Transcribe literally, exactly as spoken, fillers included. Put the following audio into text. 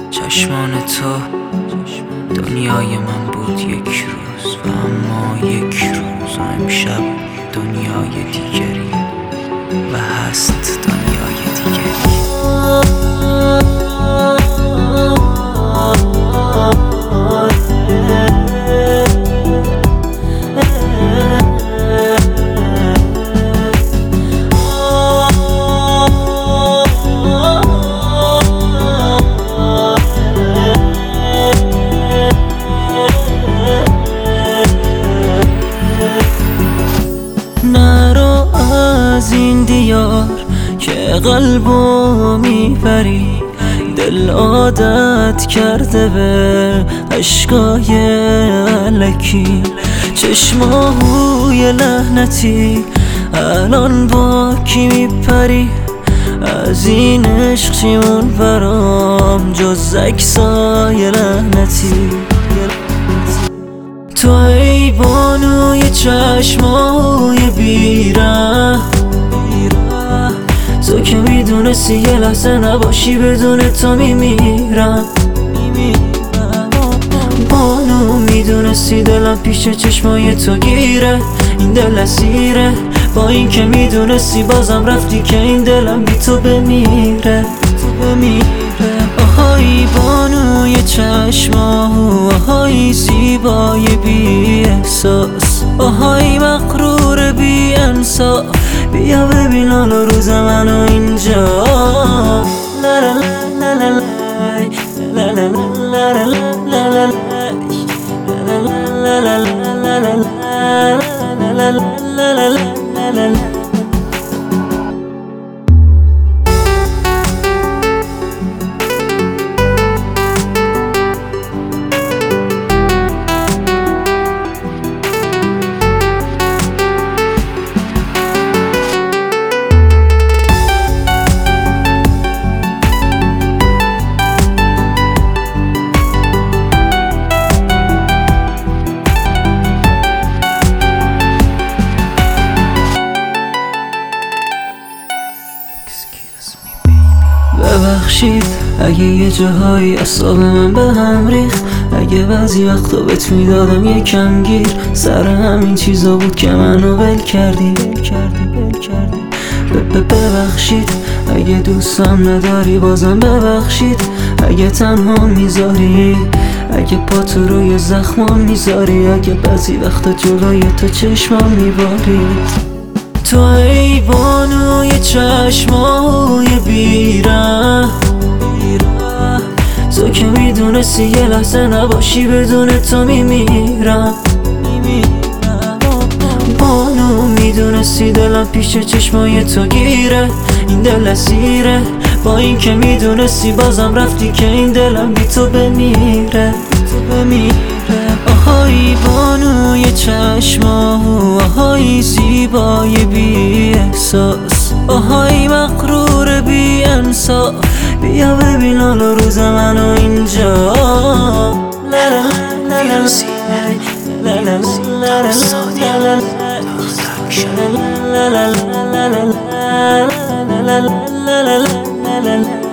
چشمان تو دنیای من بود یک روز و اما یک روز و امشب دنیای دیگری و هست دنیای دیگری. نرو از این دیار که قلبو میبری، دل عادت کرده به عشقای الکی، چشماهوی لعنتی الان با کی میپری؟ از این عشق چیمون برام جز عکسای لعنتی. تو ای بانوی چشمای بیره، تو که میدونستی یه لحظه نباشی بدون تو میمیرم. بانو میدونستی دلم پیش چشمای تو گیره، این دل اسیره، با این که میدونستی بازم رفتی که این دلم بی تو بمیره. تو بمیره آهای بانوی چشما، آهای زیبای بی احساس، آهای مغرور بی انصاف، بیا ببین حال روز منو اینجا. لا لا لا لا لا لا لا لا لا لا لا. ببخشید اگه یه جاهایی اعصاب من به هم ریخت، اگه بعضی وقتا بهت میدادم یکم گیر، سر همین چیزا بود که منو ول کردی ول کردی ول کردی. ببخشید اگه دوستم نداری، بازم ببخشید اگه تنها میذاری، اگه پا تو روی زخمام میذاری، اگه بعضی وقتا جلوی تو چشمام میباری. تو ای بانوی چشمای بیره، تو که میدونستی یه لحظه نباشی بدون تو میمیرم. بانو میدونستی دلم پیش چشمای تو گیره، این دل اسیره، با این که میدونستی بازم رفتی که این دلم بی تو بمیره. تو بمیره آهای بانوی چشما، آهای زیبای بی احساس، آهای مغرور بی انصاف، بیا ببین حال روز منو اینجا. لا لا لا لا لا لا لا لا لا.